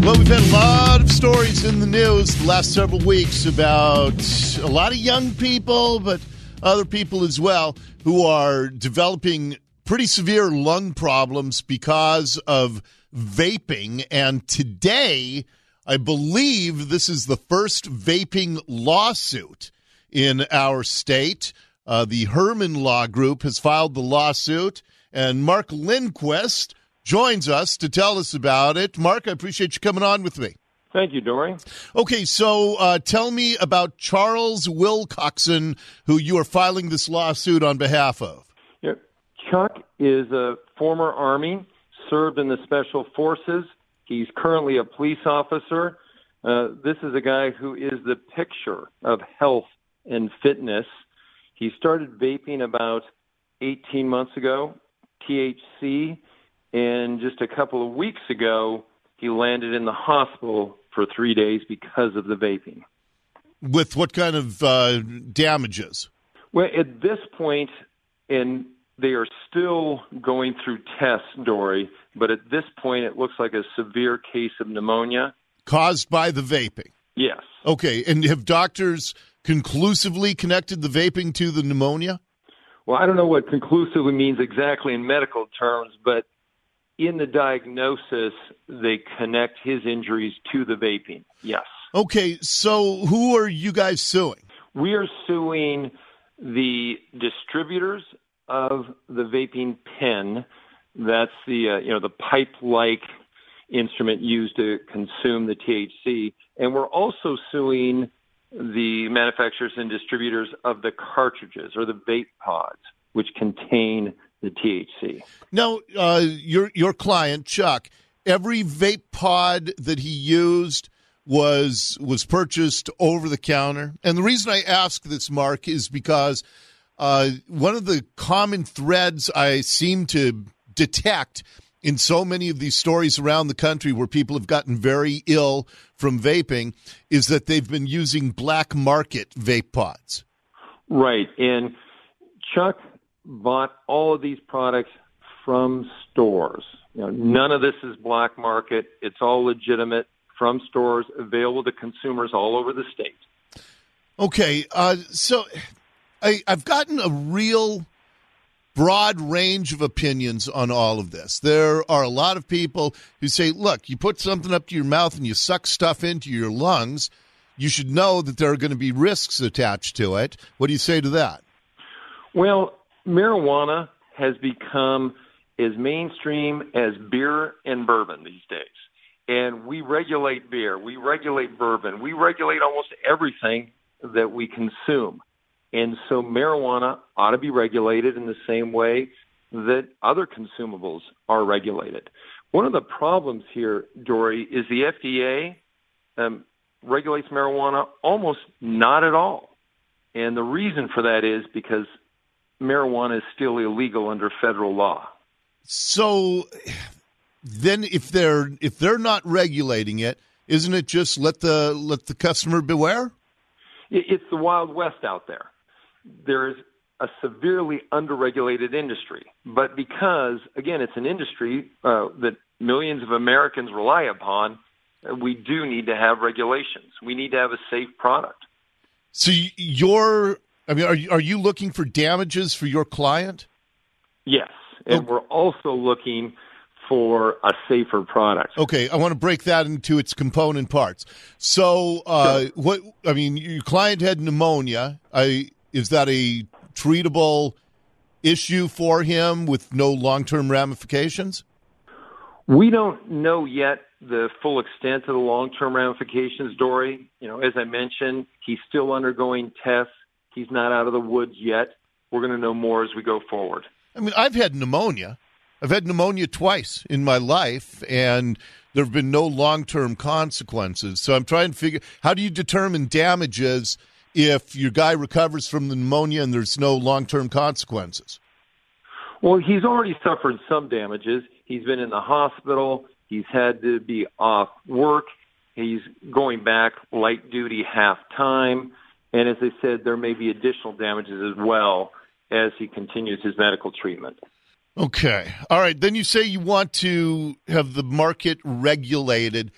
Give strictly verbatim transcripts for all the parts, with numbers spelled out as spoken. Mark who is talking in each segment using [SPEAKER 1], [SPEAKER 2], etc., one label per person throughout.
[SPEAKER 1] Well, we've had a lot of stories in the news the last several weeks about a lot of young people, but other people as well, who are developing pretty severe lung problems because of vaping. And today, I believe this is the first vaping lawsuit in our state. Uh, the Herman Law Group has filed the lawsuit, and Mark Lindquist joins us to tell us about it. Mark, I appreciate you coming on with me.
[SPEAKER 2] Thank you, Dory.
[SPEAKER 1] Okay, so uh, tell me about Charles Wilcoxon, who you are filing this lawsuit on behalf of.
[SPEAKER 2] Yeah. Chuck is a former Army, served in the Special Forces. He's currently a police officer. Uh, this is a guy who is the picture of health and fitness. He started vaping about eighteen months ago, T H C, and just a couple of weeks ago, he landed in the hospital for three days because of the vaping.
[SPEAKER 1] With what kind of uh, damages?
[SPEAKER 2] Well, at this point, and they are still going through tests, Dory, but at this point, it looks like a severe case of pneumonia.
[SPEAKER 1] Caused by the vaping?
[SPEAKER 2] Yes.
[SPEAKER 1] Okay, and have doctors conclusively connected the vaping to the pneumonia?
[SPEAKER 2] Well, I don't know what conclusively means exactly in medical terms, but in the diagnosis, they connect his injuries to the vaping. Yes.
[SPEAKER 1] Okay, so who are you guys suing?
[SPEAKER 2] We are suing the distributors of the vaping pen. That's the uh, you know the pipe-like instrument used to consume the T H C, and we're also suing the manufacturers and distributors of the cartridges or the vape pods, which contain the T H C.
[SPEAKER 1] Now, uh, your your client Chuck, every vape pod that he used was was purchased over the counter, and the reason I ask this, Mark, is because uh, one of the common threads I seem to detect in so many of these stories around the country where people have gotten very ill from vaping is that they've been using black market vape pods.
[SPEAKER 2] Right, and Chuck bought all of these products from stores. You know, none of this is black market. It's all legitimate from stores available to consumers all over the state.
[SPEAKER 1] Okay, uh, so I, I've gotten a real broad range of opinions on all of this. There are a lot of people who say, look, you put something up to your mouth and you suck stuff into your lungs, you should know that there are going to be risks attached to it. What do you say to that?
[SPEAKER 2] Well, marijuana has become as mainstream as beer and bourbon these days. And we regulate beer, we regulate bourbon, we regulate almost everything that we consume. And so marijuana ought to be regulated in the same way that other consumables are regulated. One of the problems here, Dory, is the F D A um, regulates marijuana almost not at all. And the reason for that is because marijuana is still illegal under federal law.
[SPEAKER 1] So then if they're if they're not regulating it, isn't it just let the let the customer beware?
[SPEAKER 2] It's the Wild West out there. There is a severely underregulated industry. But because, again, it's an industry uh, that millions of Americans rely upon, we do need to have regulations. We need to have a safe product.
[SPEAKER 1] So you're, I mean, are you, are you looking for damages for your client?
[SPEAKER 2] Yes, and oh. we're also looking for a safer product.
[SPEAKER 1] Okay, I want to break that into its component parts. So, uh, sure. what I mean, your client had pneumonia. I, is that a treatable issue for him with no long-term ramifications?
[SPEAKER 2] We don't know yet the full extent of the long-term ramifications, Dory. You know, as I mentioned, he's still undergoing tests. He's not out of the woods yet. We're going to know more as we go forward.
[SPEAKER 1] I mean, I've had pneumonia. I've had pneumonia twice in my life, and there have been no long-term consequences. So I'm trying to figure, how do you determine damages if your guy recovers from the pneumonia and there's no long-term consequences?
[SPEAKER 2] Well, he's already suffered some damages. He's been in the hospital. He's had to be off work. He's going back light duty half-time. And as I said, there may be additional damages as well as he continues his medical treatment.
[SPEAKER 1] Okay. All right. Then you say you want to have the market regulated.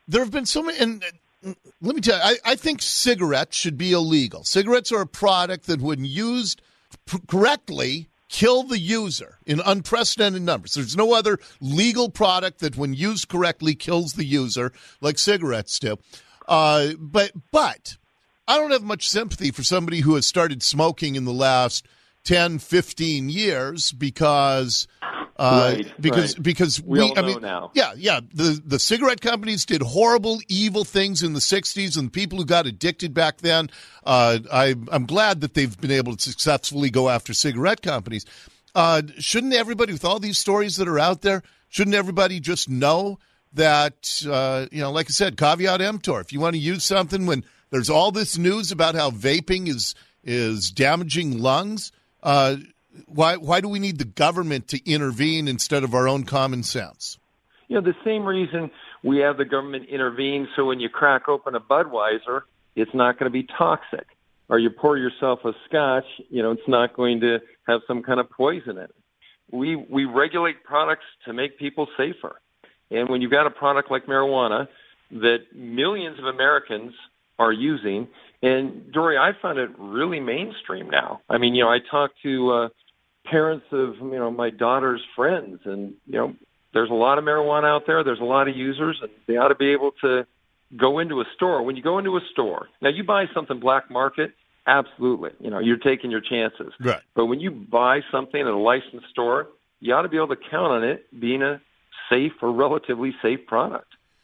[SPEAKER 1] there have been so many, and uh, let me tell you, I, I think cigarettes should be illegal. Cigarettes are a product that, when used p- correctly, kill the user in unprecedented numbers. There's no other legal product that, when used correctly, kills the user like cigarettes do. Uh, but but I don't have much sympathy for somebody who has started smoking in the last ten, fifteen years because uh,
[SPEAKER 2] right,
[SPEAKER 1] because
[SPEAKER 2] right.
[SPEAKER 1] because
[SPEAKER 2] we,
[SPEAKER 1] we
[SPEAKER 2] all
[SPEAKER 1] I
[SPEAKER 2] know
[SPEAKER 1] mean
[SPEAKER 2] now.
[SPEAKER 1] yeah yeah the the cigarette companies did horrible, evil things in the sixties, and people who got addicted back then. Uh, I I'm glad that they've been able to successfully go after cigarette companies. Uh, shouldn't everybody, with all these stories that are out there, shouldn't everybody just know that, uh, you know, like I said, caveat emptor, if you want to use something when there's all this news about how vaping is is damaging lungs, uh, why why do we need the government to intervene instead of our own common sense?
[SPEAKER 2] You know, the same reason we have the government intervene, so when you crack open a Budweiser, it's not going to be toxic. Or you pour yourself a scotch, you know, it's not going to have some kind of poison in it. We we regulate products to make people safer. And when you've got a product like marijuana that millions of Americans are using, and Dory, I found it really mainstream now. I mean, you know, I talk to uh, parents of, you know, my daughter's friends, and, you know, there's a lot of marijuana out there. There's a lot of users, and they ought to be able to go into a store. When you go into a store, now you buy something black market, absolutely, you know, you're taking your chances.
[SPEAKER 1] Right.
[SPEAKER 2] But when you buy something at a licensed store, you ought to be able to count on it being a safe or relatively safe product.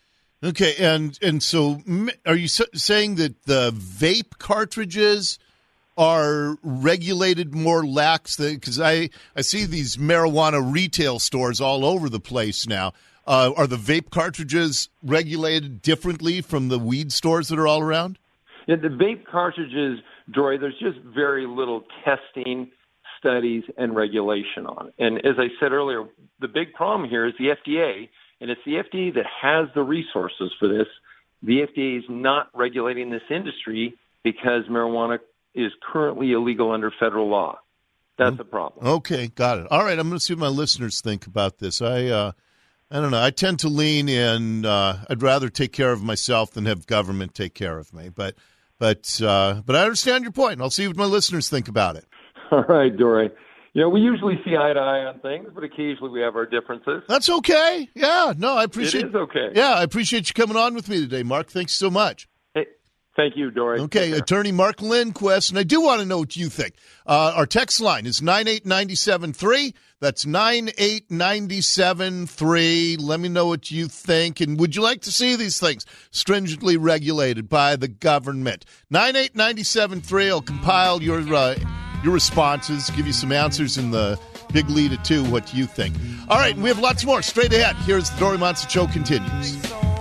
[SPEAKER 1] Okay, and and so are you saying that the vape cartridges are regulated more lax? Because I, I see these marijuana retail stores all over the place now. Uh, are the vape cartridges regulated differently from the weed stores that are all around?
[SPEAKER 2] Yeah, the vape cartridges, Dory, there's just very little testing, studies, and regulation on it. And as I said earlier, the big problem here is the F D A, and it's the F D A that has the resources for this. The F D A is not regulating this industry because marijuana is currently illegal under federal law. That's the problem.
[SPEAKER 1] Okay, got it. All right, I'm going to see what my listeners think about this. I, uh, I don't know. I tend to lean in. Uh, I'd rather take care of myself than have government take care of me. But, but, uh, but I understand your point, and I'll see what my listeners think about it.
[SPEAKER 2] All right, Dory. You know, we usually see eye to eye on things, but occasionally we have our differences.
[SPEAKER 1] That's okay. Yeah, no, I appreciate
[SPEAKER 2] it. It is okay.
[SPEAKER 1] Yeah, I appreciate you coming on with me today, Mark. Thanks so much.
[SPEAKER 2] Hey, thank you, Dory.
[SPEAKER 1] Okay, attorney Mark Lindquist, and I do want to know what you think. Uh, our text line is nine eight nine seven three. That's nine eight nine seven three. Let me know what you think, and would you like to see these things stringently regulated by the government? nine eight nine seven three. I'll compile your uh, your responses, give you some answers in the big lead at two, what you think. All right, we have lots more straight ahead. Here's the Dory Monson Show continues.